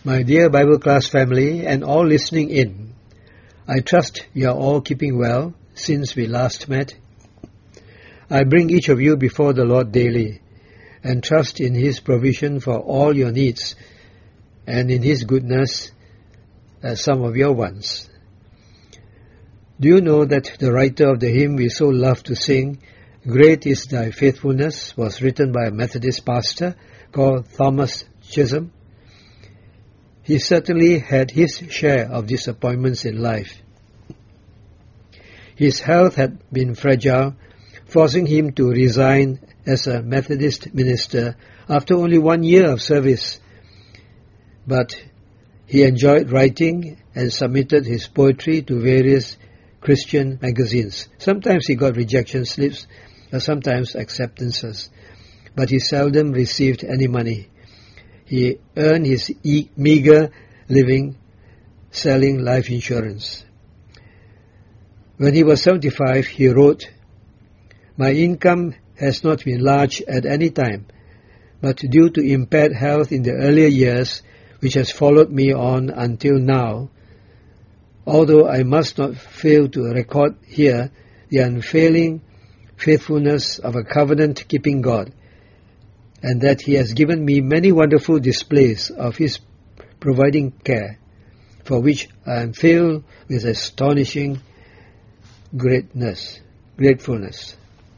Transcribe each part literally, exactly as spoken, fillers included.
My dear Bible class family and all listening in, I trust you are all keeping well since we last met. I bring each of you before the Lord daily and trust in His provision for all your needs and in His goodness as some of your wants. Do you know that the writer of the hymn we so love to sing, Great is Thy Faithfulness, was written by a Methodist pastor called Thomas Chisholm? He certainly had his share of disappointments in life. His health had been fragile, forcing him to resign as a Methodist minister after only one year of service. But he enjoyed writing and submitted his poetry to various Christian magazines. Sometimes he got rejection slips, or sometimes acceptances, but he seldom received any money. He earned his e- meager living selling life insurance. When he was seventy-five, he wrote, My income has not been large at any time, but due to impaired health in the earlier years, which has followed me on until now, although I must not fail to record here the unfailing faithfulness of a covenant-keeping God, and that He has given me many wonderful displays of His providing care, for which I am filled with astonishing greatness, gratefulness.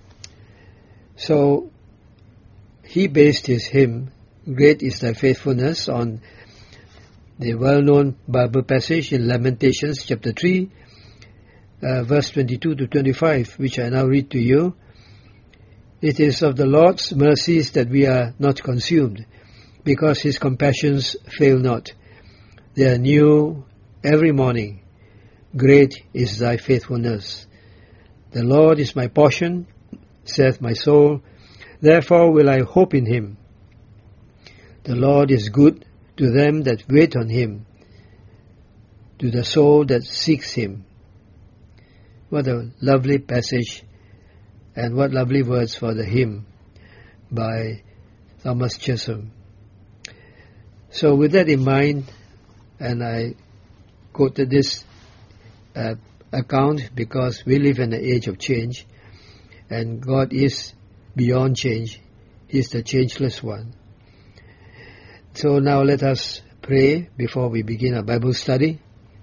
So, he based his hymn, Great is Thy Faithfulness, on the well-known Bible passage in Lamentations chapter three, uh, verse twenty-two to twenty-five, which I now read to you. It is of the Lord's mercies that we are not consumed, because His compassions fail not. They are new every morning. Great is Thy faithfulness. The Lord is my portion, saith my soul, therefore will I hope in Him. The Lord is good to them that wait on Him, to the soul that seeks Him. What a lovely passage, and what lovely words for the hymn by Thomas Chisholm. So with that in mind, and I quoted this uh, account because we live in an age of change, and God is beyond change. He is the changeless one. So now let us pray before we begin our Bible study.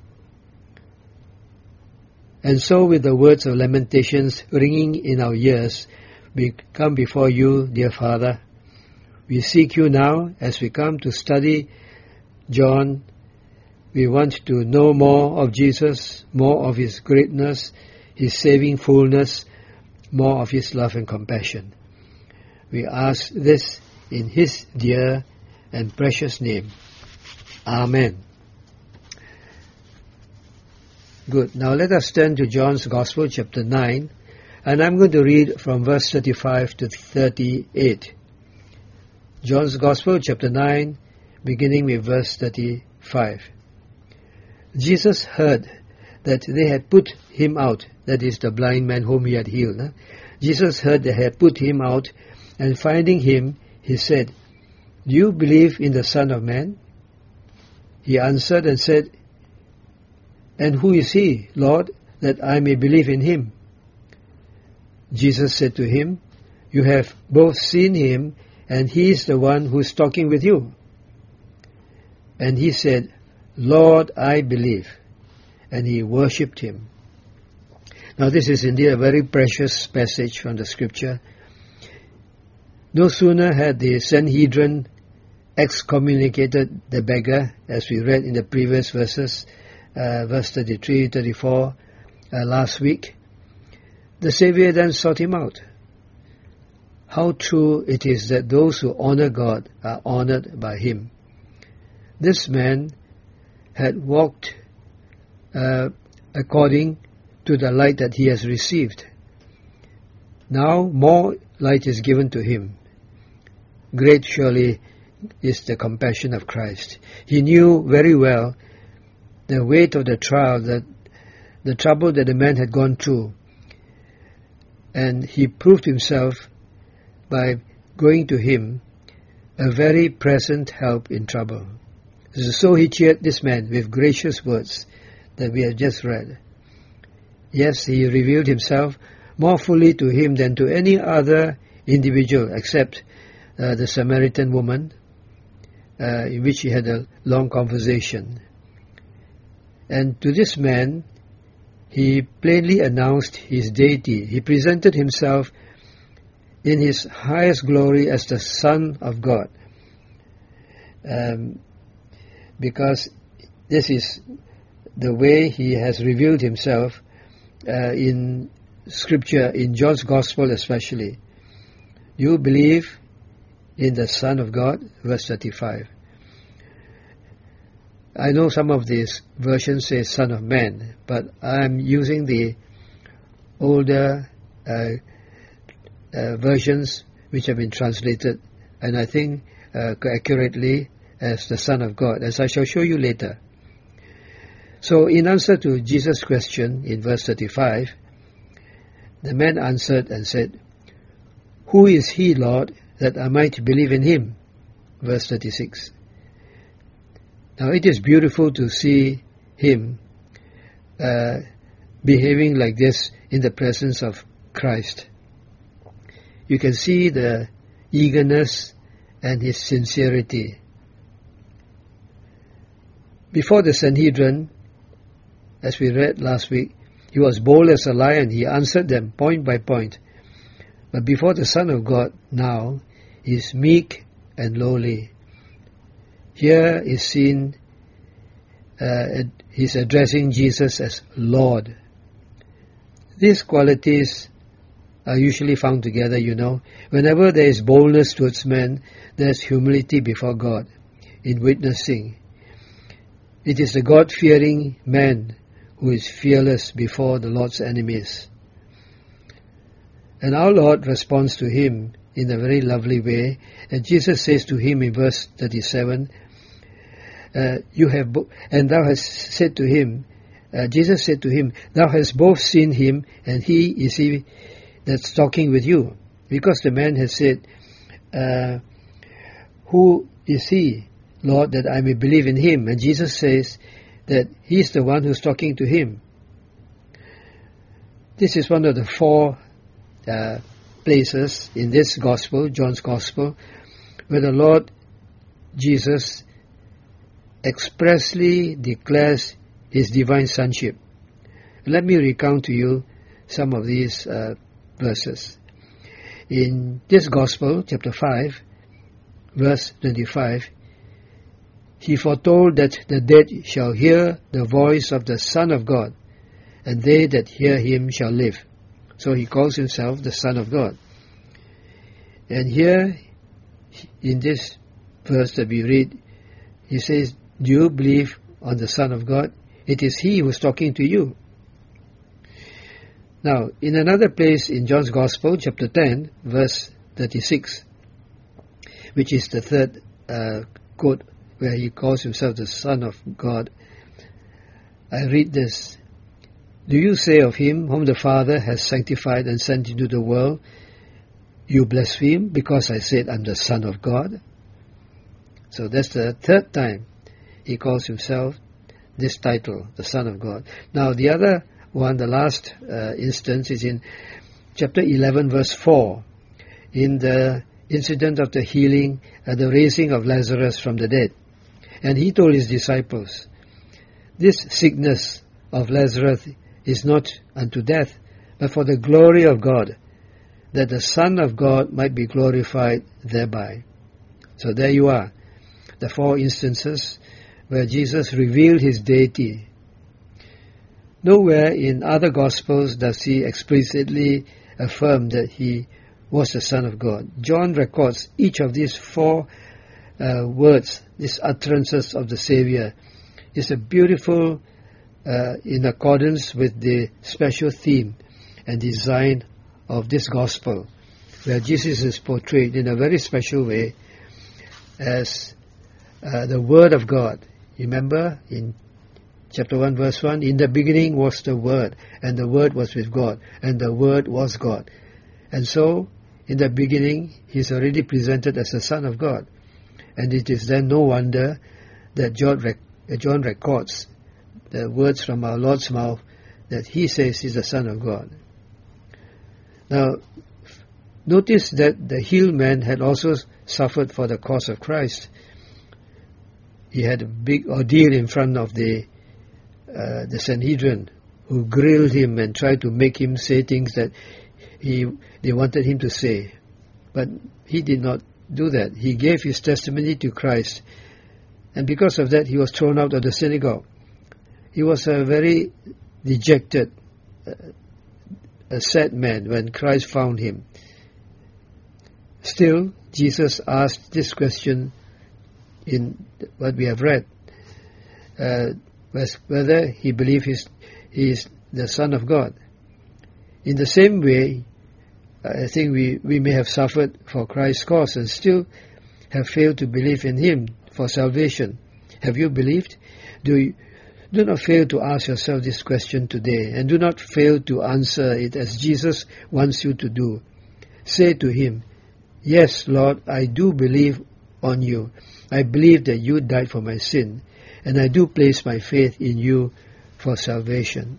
And so with the words of Lamentations ringing in our ears, we come before you, dear Father. We seek you now as we come to study John. We want to know more of Jesus, more of His greatness, His saving fullness, more of His love and compassion. We ask this in His dear and precious name. Amen. Good. Now let us turn to John's Gospel, chapter nine, and I'm going to read from verse thirty-five to thirty-eight. John's Gospel, chapter nine, beginning with verse thirty-five. Jesus heard that they had put him out, that is, the blind man whom he had healed. Huh? Jesus heard they had put him out, and finding him, he said, Do you believe in the Son of Man? He answered and said, And who is he, Lord, that I may believe in him? Jesus said to him, You have both seen him, and he is the one who is talking with you. And he said, Lord, I believe. And he worshipped him. Now this is indeed a very precious passage from the scripture. No sooner had the Sanhedrin excommunicated the beggar, as we read in the previous verses, uh, verse thirty-three, thirty-four, uh, last week, the Savior then sought him out. How true it is that those who honor God are honored by Him. This man had walked uh, according to the light that he has received. Now more light is given to him. Great surely is the compassion of Christ. He knew very well the weight of the trial, that the trouble that the man had gone through, and he proved himself by going to him a very present help in trouble. So he cheered this man with gracious words that we have just read. Yes, he revealed himself more fully to him than to any other individual except uh, the Samaritan woman, uh, in which he had a long conversation. And to this man, he plainly announced his deity. He presented himself in his highest glory as the Son of God. Um, because this is the way he has revealed himself uh, in Scripture, in John's Gospel especially. You believe in the Son of God, verse thirty-five. I know some of these versions say Son of Man, but I'm using the older uh, uh, versions which have been translated, and I think uh, accurately as the Son of God, as I shall show you later. So in answer to Jesus' question in verse thirty-five, the man answered and said, "Who is he, Lord, that I might believe in him?" Verse thirty-six. Now it is beautiful to see him uh, behaving like this in the presence of Christ. You can see the eagerness and his sincerity. Before the Sanhedrin, as we read last week, he was bold as a lion. He answered them point by point. But before the Son of God now, he is meek and lowly. Here is seen, uh, he's addressing Jesus as Lord. These qualities are usually found together, you know. Whenever there is boldness towards men, there is humility before God in witnessing. It is the God-fearing man who is fearless before the Lord's enemies. And our Lord responds to him in a very lovely way. And Jesus says to him in verse thirty-seven, uh, "You have, bo- and thou hast said to him," uh, Jesus said to him, "Thou hast both seen him, and he is he that's talking with you." Because the man has said, uh, "Who is he, Lord, that I may believe in him?" And Jesus says that he is the one who's talking to him. This is one of the four uh, places in this Gospel, John's Gospel, where the Lord Jesus expressly declares his divine sonship. Let me recount to you some of these uh, verses. In this Gospel, chapter five, verse twenty-five, he foretold that the dead shall hear the voice of the Son of God, and they that hear him shall live. So he calls himself the Son of God. And here, in this verse that we read, he says, "Do you believe on the Son of God?" It is he who is talking to you. Now, in another place in John's Gospel, chapter ten, verse thirty-six, which is the third uh, quote where he calls himself the Son of God, I read this: "Do you say of him whom the Father has sanctified and sent into the world, you blaspheme, because I said I'm the Son of God?" So that's the third time he calls himself this title, the Son of God. Now the other one, the last uh, instance, is in chapter eleven, verse four, in the incident of the healing and the raising of Lazarus from the dead. And he told his disciples, "This sickness of Lazarus is not unto death, but for the glory of God, that the Son of God might be glorified thereby." So there you are, the four instances where Jesus revealed his deity. Nowhere in other Gospels does he explicitly affirm that he was the Son of God. John records each of these four uh, words, these utterances of the Savior, is a beautiful, uh, in accordance with the special theme and design of this Gospel, where Jesus is portrayed in a very special way as uh, the Word of God. Remember in chapter one, verse one, "In the beginning was the Word, and the Word was with God, and the Word was God." And so, in the beginning, he is already presented as the Son of God. And it is then no wonder that John, rec- John records, the words from our Lord's mouth, that he says he's the Son of God. Now, notice that the healed man had also suffered for the cause of Christ. He had a big ordeal in front of the uh, the Sanhedrin, who grilled him and tried to make him say things that he they wanted him to say. But he did not do that. He gave his testimony to Christ, and because of that he was thrown out of the synagogue. He was a very dejected, uh, a sad man when Christ found him. Still, Jesus asked this question in what we have read, uh, whether he believed he is the Son of God. In the same way, I think we, we may have suffered for Christ's cause and still have failed to believe in him for salvation. Have you believed? Do you, do not fail to ask yourself this question today, and do not fail to answer it as Jesus wants you to do. Say to him, "Yes, Lord, I do believe on you. I believe that you died for my sin, and I do place my faith in you for salvation."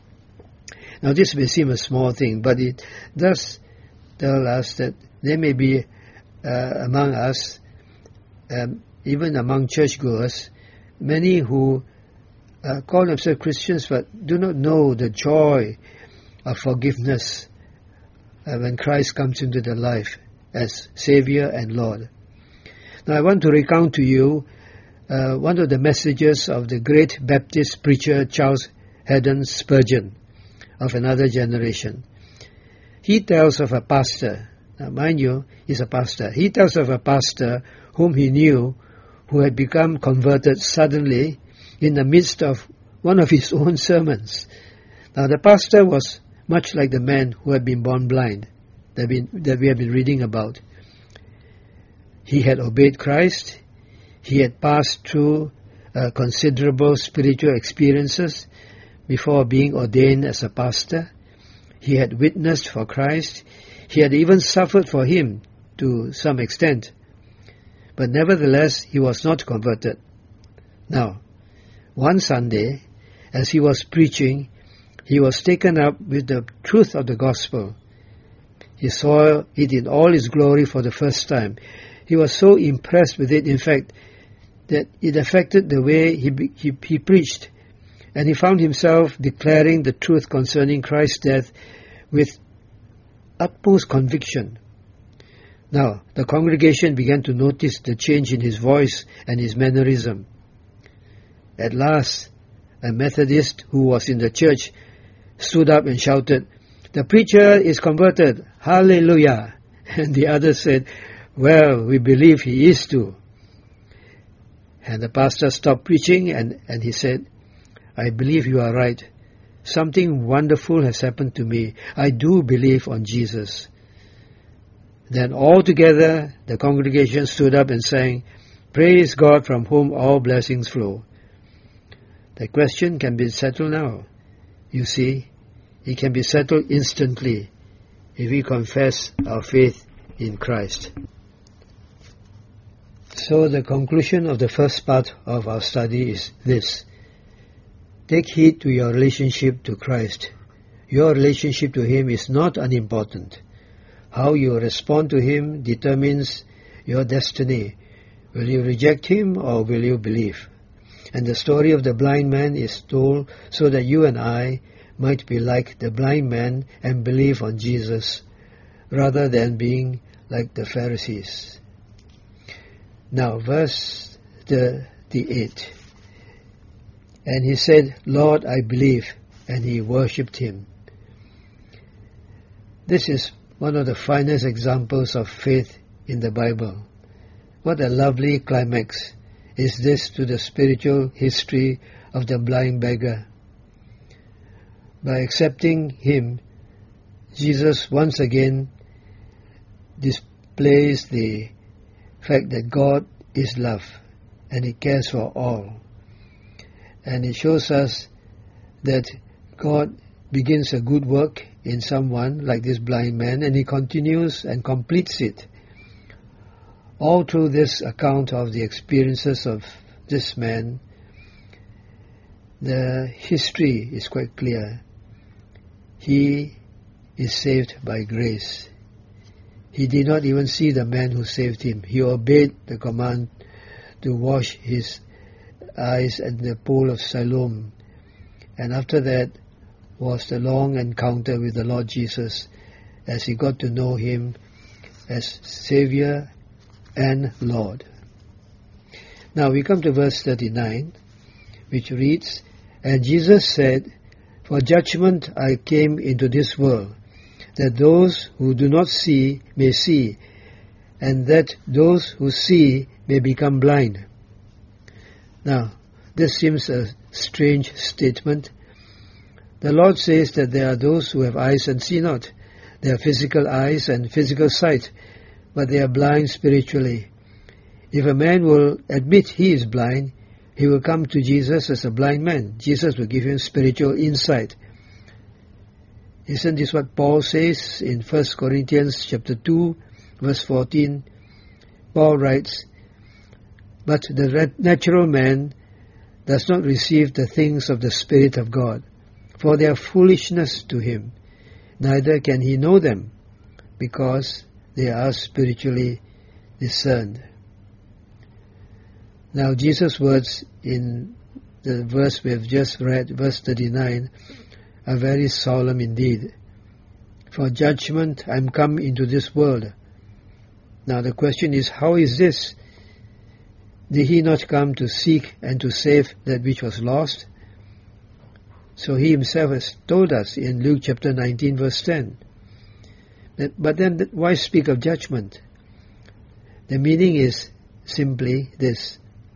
Now this may seem a small thing, but it does tell us that there may be uh, among us, um, even among churchgoers, many who uh, call themselves Christians but do not know the joy of forgiveness uh, when Christ comes into their life as Savior and Lord. Now I want to recount to you uh, one of the messages of the great Baptist preacher Charles Haddon Spurgeon of another generation. He tells of a pastor, now mind you, he's a pastor. He tells of a pastor whom he knew who had become converted suddenly in the midst of one of his own sermons. Now the pastor was much like the man who had been born blind that, been, that we have been reading about. He had obeyed Christ. He had passed through uh, considerable spiritual experiences before being ordained as a pastor. He had witnessed for Christ. He had even suffered for him to some extent. But nevertheless, he was not converted. Now, one Sunday, as he was preaching, he was taken up with the truth of the gospel. He saw it in all its glory for the first time. He was so impressed with it, in fact, that it affected the way he, he, he preached. And he found himself declaring the truth concerning Christ's death with utmost conviction. Now, the congregation began to notice the change in his voice and his mannerism. At last, a Methodist who was in the church stood up and shouted, "The preacher is converted! Hallelujah!" And the other said, "Well, we believe he is too." And the pastor stopped preaching and, and he said, "I believe you are right. Something wonderful has happened to me. I do believe on Jesus." Then all together the congregation stood up and sang, "Praise God from whom all blessings flow." The question can be settled now. You see, it can be settled instantly if we confess our faith in Christ. So the conclusion of the first part of our study is this. Take heed to your relationship to Christ. Your relationship to Him is not unimportant. How you respond to Him determines your destiny. Will you reject Him or will you believe? And the story of the blind man is told so that you and I might be like the blind man and believe on Jesus, rather than being like the Pharisees. Now, verse thirty-eight. And he said, "Lord, I believe," and he worshipped Him. This is one of the finest examples of faith in the Bible. What a lovely climax is this to the spiritual history of the blind beggar. By accepting Him, Jesus once again displays the fact that God is love and He cares for all. And it shows us that God begins a good work in someone like this blind man, and He continues and completes it. All through this account of the experiences of this man, the history is quite clear. He is saved by grace. He did not even see the man who saved him. He obeyed the command to wash his eyes at the pool of Siloam. And after that was the long encounter with the Lord Jesus as he got to know him as Savior and Lord. Now we come to verse thirty-nine, which reads, "And Jesus said, For judgment I came into this world, that those who do not see may see, and that those who see may become blind." Now, this seems a strange statement. The Lord says that there are those who have eyes and see not. They have physical eyes and physical sight, but they are blind spiritually. If a man will admit he is blind, he will come to Jesus as a blind man. Jesus will give him spiritual insight. Isn't this what Paul says in First Corinthians chapter two, verse fourteen? Paul writes, "But the natural man does not receive the things of the Spirit of God, for they are foolishness to him. Neither can he know them, because they are spiritually discerned." Now Jesus' words in the verse we have just read, verse thirty-nine, are very solemn indeed. "For judgment I am come into this world." Now the question is, how is this? Did he not come to seek and to save that which was lost? So he himself has told us in Luke chapter nineteen, verse ten. But then why speak of judgment? The meaning is simply this.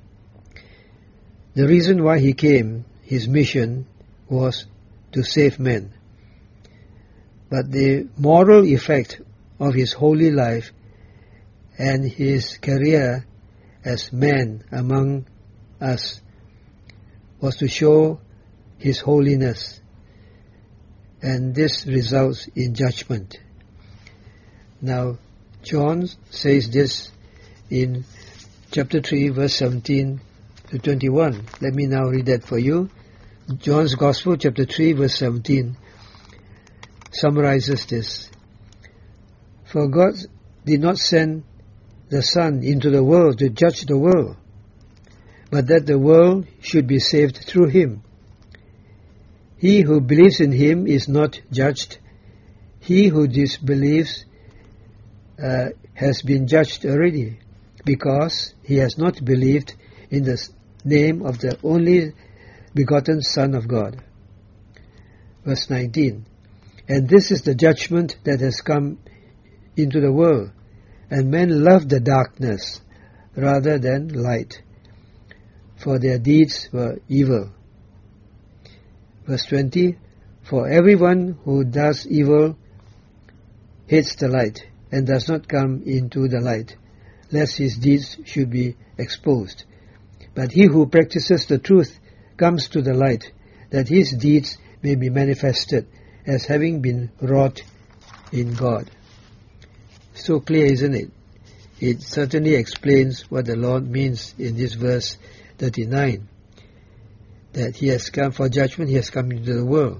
The reason why he came, his mission, was to save men. But the moral effect of his holy life and his career as man among us was to show his holiness, and this results in judgment. Now, John says this in chapter three, verse seventeen to twenty-one. Let me now read that for you. John's Gospel, chapter three, verse seventeen, summarizes this. "For God did not send the Son into the world to judge the world, but that the world should be saved through him. He who believes in him is not judged. He who disbelieves uh, has been judged already, because he has not believed in the name of the only begotten Son of God." Verse nineteen, "And this is the judgment that has come into the world, and men love the darkness rather than light, for their deeds were evil." Verse twenty, "For everyone who does evil hates the light, and does not come into the light, lest his deeds should be exposed. But he who practices the truth comes to the light, that his deeds may be manifested as having been wrought in God." So clear, isn't it? It certainly explains what the Lord means in this verse thirty-nine, that he has come for judgment, he has come into the world.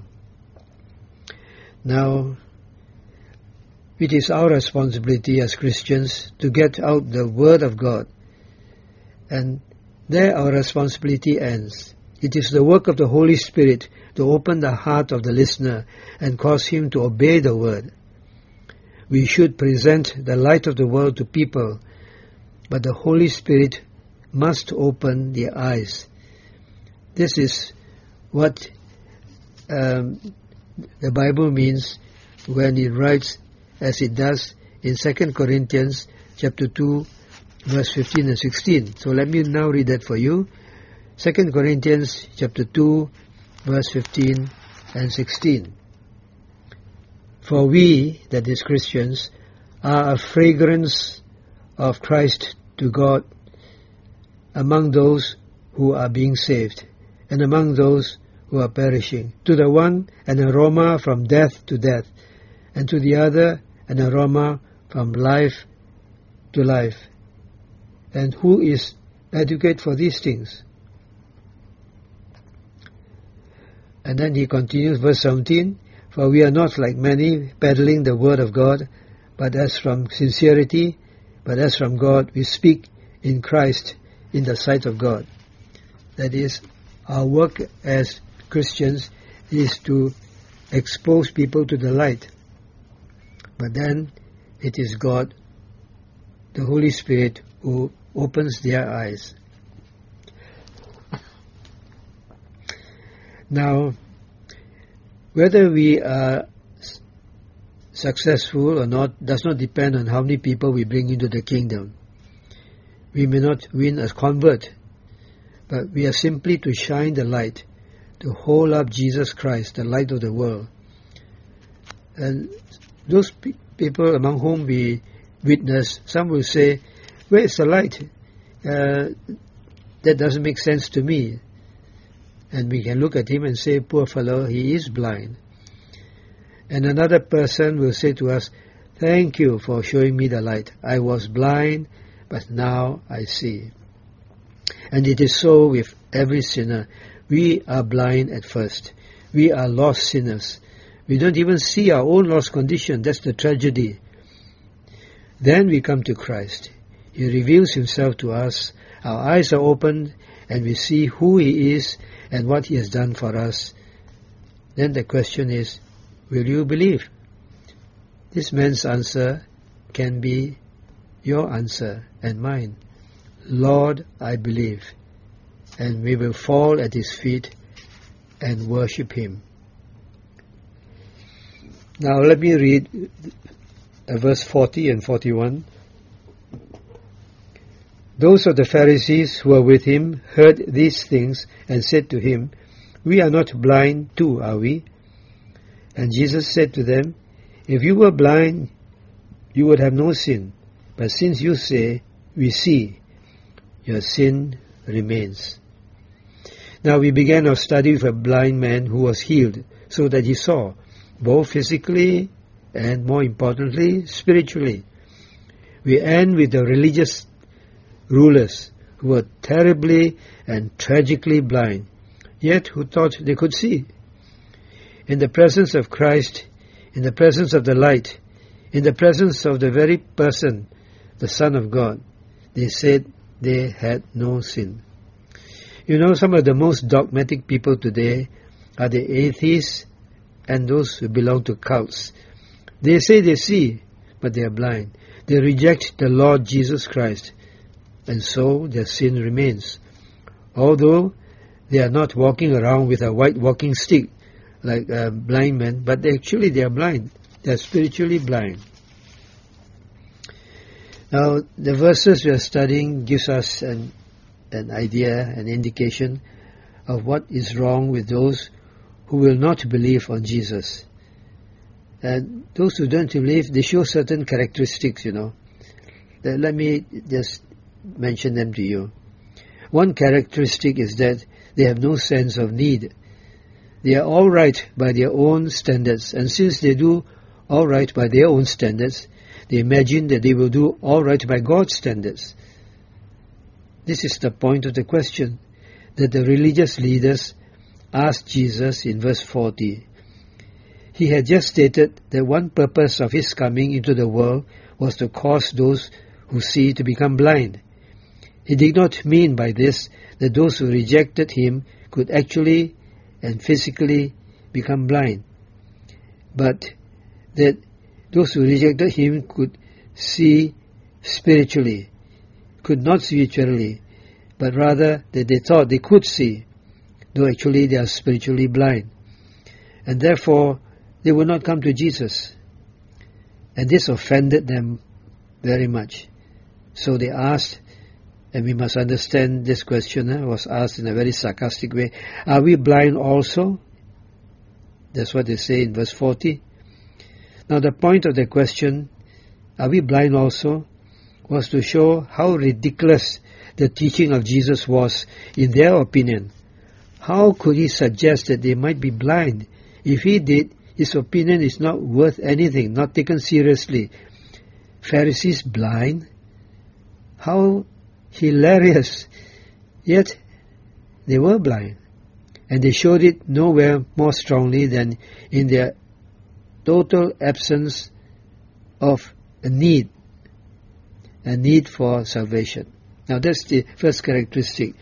Now, it is our responsibility as Christians to get out the Word of God, and there our responsibility ends. It is the work of the Holy Spirit to open the heart of the listener and cause him to obey the Word. We should present the light of the world to people, but the Holy Spirit must open their eyes. This is what um, the Bible means when it writes, as it does in Second Corinthians chapter two, verse fifteen and sixteen. So let me now read that for you. Second Corinthians chapter two, verse fifteen and sixteen. "For we, that is Christians, are a fragrance of Christ to God among those who are being saved, and among those who are perishing. To the one, an aroma from death to death, and to the other, an aroma from life to life. And who is educate for these things. And then he continues, verse seventeen, for we are not like many peddling the word of God, but as from sincerity, but as from God, we speak in Christ in the sight of God. That is, our work as Christians is to expose people to the light. But then it is God, the Holy Spirit, who opens their eyes. Now, whether we are successful or not does not depend on how many people we bring into the kingdom. We may not win a convert, but we are simply to shine the light, to hold up Jesus Christ, the light of the world. And those pe- people among whom we witness, some will say, where is the light? Uh, that doesn't make sense to me. And we can look at him and say, poor fellow, he is blind. And another person will say to us, thank you for showing me the light. I was blind, but now I see. And it is so with every sinner. We are blind at first. We are lost sinners. We don't even see our own lost condition. That's the tragedy. Then we come to Christ. He reveals himself to us. Our eyes are opened and we see who he is and what he has done for us. Then the question is, will you believe? This man's answer can be your answer and mine. Lord, I believe. And we will fall at his feet and worship him. Now let me read uh, verse forty and forty-one. Those of the Pharisees who were with him heard these things and said to him, we are not blind too, are we? And Jesus said to them, if you were blind, you would have no sin. But since you say, we see, your sin remains. Now we began our study with a blind man who was healed, so that he saw, both physically and, more importantly, spiritually. We end with the religious rulers who were terribly and tragically blind, yet who thought they could see. In the presence of Christ, in the presence of the light, in the presence of the very person, the Son of God, they said they had no sin. You know, some of the most dogmatic people today are the atheists and those who belong to cults. They say they see, but they are blind. They reject the Lord Jesus Christ, and so their sin remains. Although they are not walking around with a white walking stick like a blind man, but they actually they are blind. They are spiritually blind. Now, the verses we are studying gives us an, an idea, an indication of what is wrong with those who will not believe on Jesus. And those who don't believe, they show certain characteristics, you know. Let me just mention them to you. One characteristic is that they have no sense of need. They are all right by their own standards, and since they do all right by their own standards, they imagine that they will do all right by God's standards. This is the point of the question that the religious leaders asked Jesus in verse forty. He had just stated that one purpose of his coming into the world was to cause those who see to become blind. He did not mean by this that those who rejected him could actually and physically become blind, but that those who rejected him could see spiritually, could not spiritually, but rather that they thought they could see, though actually they are spiritually blind. And therefore, they would not come to Jesus. And this offended them very much. So they asked, and we must understand this question eh, was asked in a very sarcastic way, are we blind also? That's what they say in verse forty. Now the point of the question, are we blind also, was to show how ridiculous the teaching of Jesus was in their opinion. How could he suggest that they might be blind? If he did, his opinion is not worth anything, not taken seriously. Pharisees blind? How hilarious. Yet they were blind, and they showed it nowhere more strongly than in their total absence of a need, a need for salvation. Now that's the first characteristic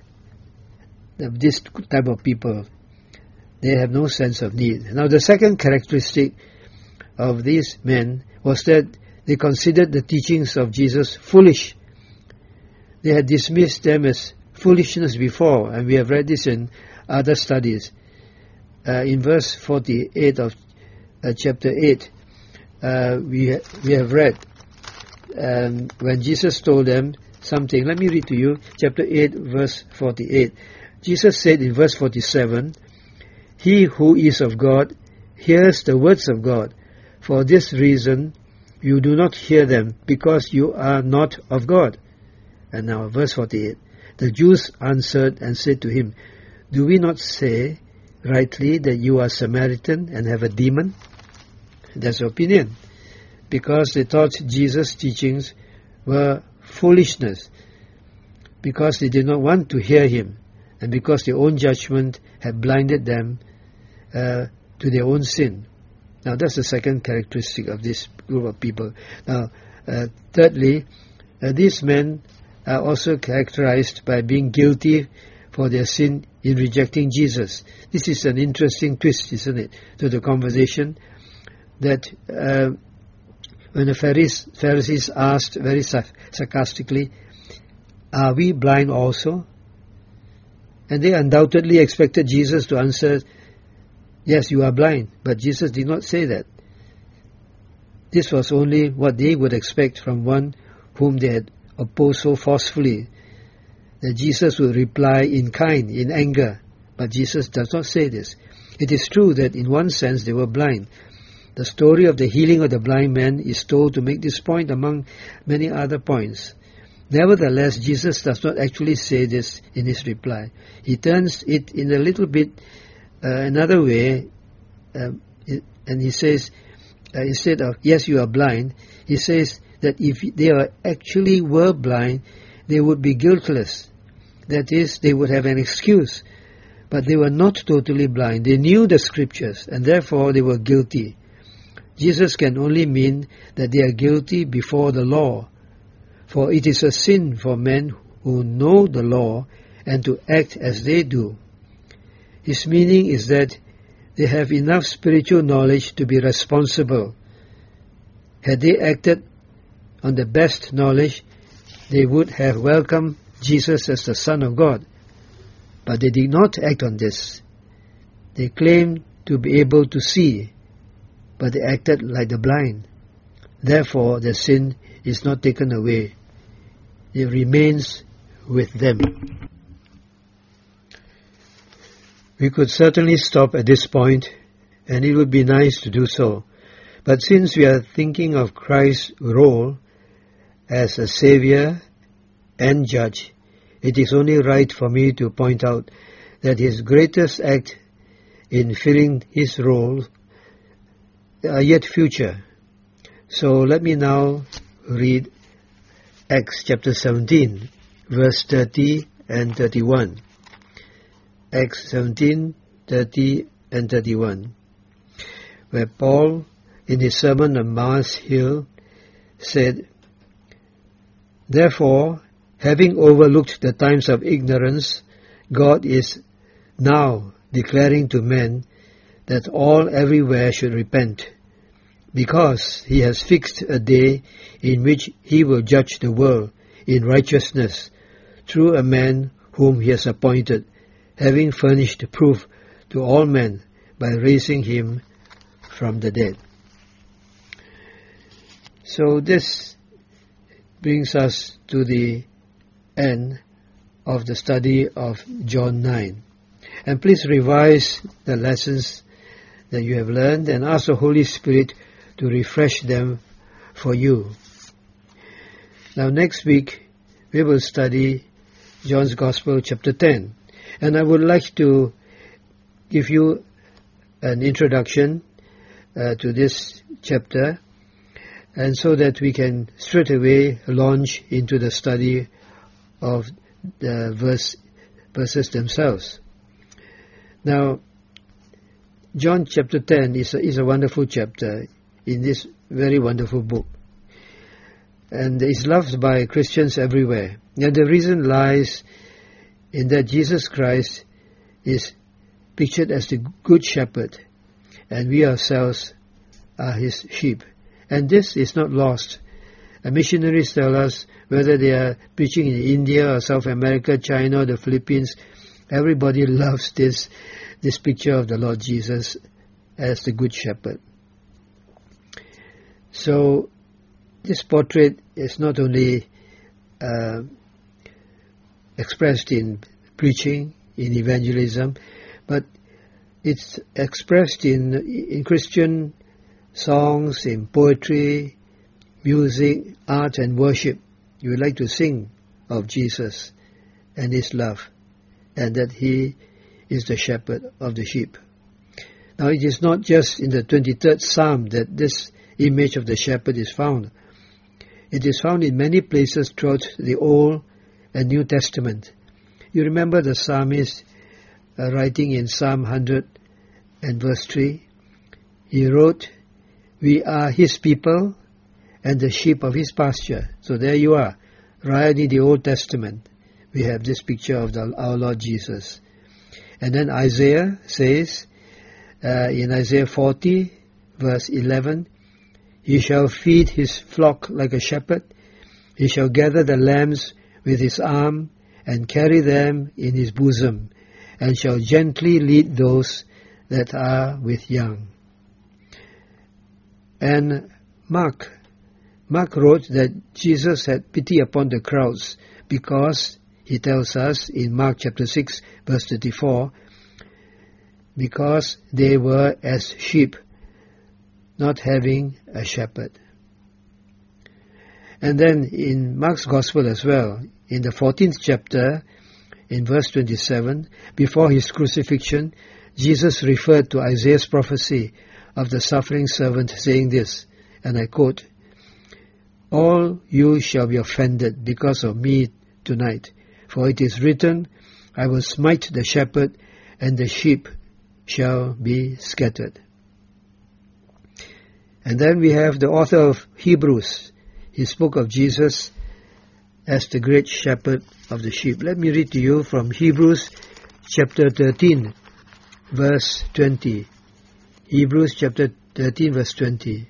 of this type of people. They have no sense of need. Now the second characteristic of these men was that they considered the teachings of Jesus foolish. They had dismissed them as foolishness before, and we have read this in other studies. Uh, in verse forty-eight of uh, chapter eight, uh, we, ha- we have read um, when Jesus told them something. Let me read to you, chapter eight, verse forty-eight. Jesus said in verse forty-seven, "He who is of God hears the words of God. For this reason you do not hear them, because you are not of God." And now verse forty-eight. The Jews answered and said to him, "Do we not say rightly that you are Samaritan and have a demon?" That's their opinion, because they thought Jesus' teachings were foolishness, because they did not want to hear him, and because their own judgment had blinded them uh, to their own sin. Now that's the second characteristic of this group of people. Now, uh, thirdly, uh, these men are also characterized by being guilty for their sin in rejecting Jesus. This is an interesting twist, isn't it, to the conversation, that uh, when the Pharisees, Pharisees asked very sarcastically, "Are we blind also?" And they undoubtedly expected Jesus to answer, "Yes, you are blind." But Jesus did not say that. This was only what they would expect from one whom they had opposed so forcefully, that Jesus would reply in kind, in anger. But Jesus does not say this. It is true that in one sense they were blind. The story of the healing of the blind man is told to make this point among many other points. Nevertheless, Jesus does not actually say this in his reply. He turns it in a little bit uh, another way, um, it, and he says, uh, instead of, "Yes, you are blind," he says that if they are actually were blind, they would be guiltless. That is, they would have an excuse. But they were not totally blind. They knew the scriptures, and therefore they were guilty. Jesus can only mean that they are guilty before the law, for it is a sin for men who know the law and to act as they do. His meaning is that they have enough spiritual knowledge to be responsible. Had they acted on the best knowledge, they would have welcomed Jesus as the Son of God. But they did not act on this. They claimed to be able to see, but they acted like the blind. Therefore, their sin is not taken away. It remains with them. We could certainly stop at this point, and it would be nice to do so. But since we are thinking of Christ's role as a Savior and Judge, it is only right for me to point out that his greatest act in filling his role are yet future. So let me now read Acts chapter seventeen, verse thirty and thirty-one. Acts seventeen, thirty and thirty-one, where Paul, in his sermon on Mars Hill, said, "Therefore, having overlooked the times of ignorance, God is now declaring to men that all everywhere should repent, because he has fixed a day in which he will judge the world in righteousness through a man whom he has appointed, having furnished proof to all men by raising him from the dead." So this brings us to the end of the study of John nine. And please revise the lessons that you have learned and ask the Holy Spirit to refresh them for you. Now next week we will study John's Gospel chapter ten. And I would like to give you an introduction uh, to this chapter, and so that we can straight away launch into the study of the verse, verses themselves. Now, John chapter ten is a, is a wonderful chapter in this very wonderful book. And is loved by Christians everywhere. And the reason lies in that Jesus Christ is pictured as the good shepherd, and we ourselves are his sheep. And this is not lost. And missionaries tell us, whether they are preaching in India or South America, China or the Philippines, everybody loves this, this picture of the Lord Jesus as the good shepherd. So this portrait is not only uh, expressed in preaching, in evangelism, but it's expressed in in Christian songs, in poetry, music, art and worship. You would like to sing of Jesus and his love, and that he is the shepherd of the sheep. Now it is not just in the twenty-third Psalm that this image of the shepherd is found. It is found in many places throughout the Old and New Testament. You remember the psalmist uh, writing in Psalm one hundred and verse three. He wrote, "We are his people and the sheep of his pasture." So there you are, right in the Old Testament. We have this picture of the, our Lord Jesus. And then Isaiah says, uh, in Isaiah forty, verse eleven, "He shall feed his flock like a shepherd. He shall gather the lambs with his arm and carry them in his bosom, and shall gently lead those that are with young." And Mark, Mark wrote that Jesus had pity upon the crowds because, he tells us in Mark chapter six, verse thirty-four, because they were as sheep, not having a shepherd. And then in Mark's Gospel as well, in the fourteenth chapter, in verse twenty-seven, before his crucifixion, Jesus referred to Isaiah's prophecy of the suffering servant, saying this, and I quote, "All you shall be offended because of me tonight, for it is written, I will smite the shepherd, and the sheep shall be scattered." And then we have the author of Hebrews. He spoke of Jesus as the great shepherd of the sheep. Let me read to you from Hebrews chapter thirteen, verse twenty. Hebrews chapter thirteen, verse twenty.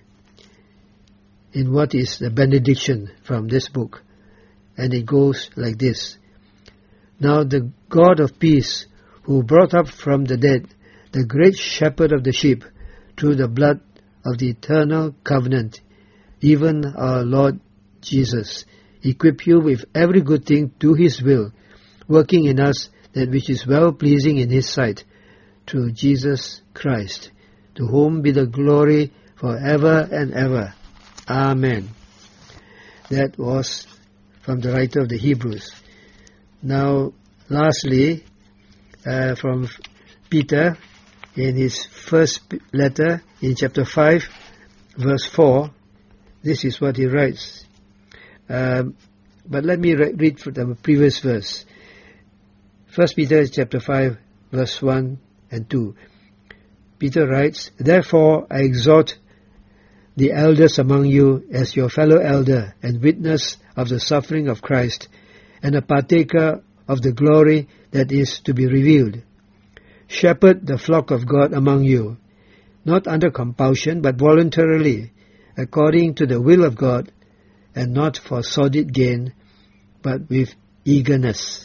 In what is the benediction from this book. And it goes like this. "Now the God of peace, who brought up from the dead the great shepherd of the sheep through the blood of the eternal covenant, even our Lord Jesus, equip you with every good thing to his will, working in us that which is well-pleasing in his sight, through Jesus Christ, to whom be the glory forever and ever. Amen." That was from the writer of the Hebrews. Now, lastly, uh, from Peter, in his first letter, in chapter five, verse four, this is what he writes. Um, but let me re- read from the previous verse. First Peter chapter five, verse one and two. Peter writes, "Therefore I exhort the elders among you as your fellow elder and witness of the suffering of Christ, and a partaker of the glory that is to be revealed. Shepherd the flock of God among you, not under compulsion, but voluntarily, according to the will of God, and not for sordid gain, but with eagerness."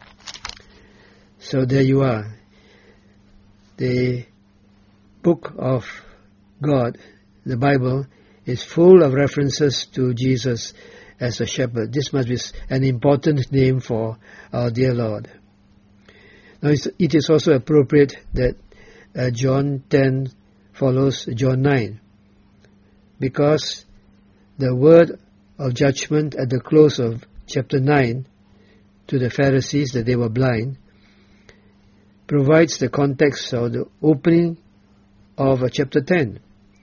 So there you are. The book of God, the Bible, is full of references to Jesus as a shepherd. This must be an important name for our dear Lord. Now, it is also appropriate that uh, John ten follows John nine, because the word of judgment at the close of chapter nine to the Pharisees that they were blind provides the context or the opening of uh, chapter ten.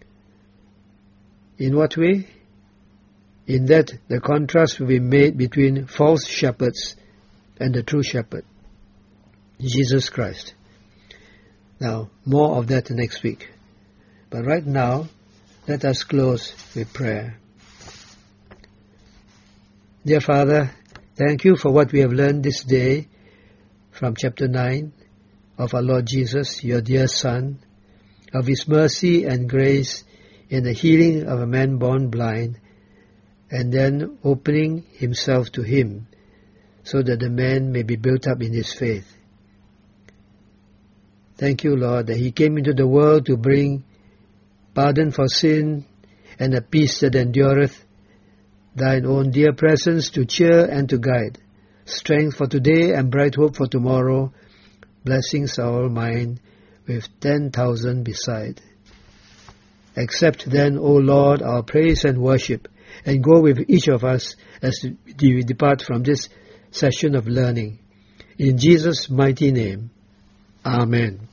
In what way? In that the contrast will be made between false shepherds and the true shepherd, Jesus Christ. Now, more of that next week. But right now, let us close with prayer. Dear Father, thank you for what we have learned this day from chapter nine of our Lord Jesus, your dear Son, of His mercy and grace in the healing of a man born blind, and then opening Himself to him so that the man may be built up in his faith. Thank you, Lord, that He came into the world to bring pardon for sin and a peace that endureth, Thine own dear presence to cheer and to guide, strength for today and bright hope for tomorrow, blessings are all mine, with ten thousand beside. Accept then, O Lord, our praise and worship, and go with each of us as we depart from this session of learning. In Jesus' mighty name, Amen.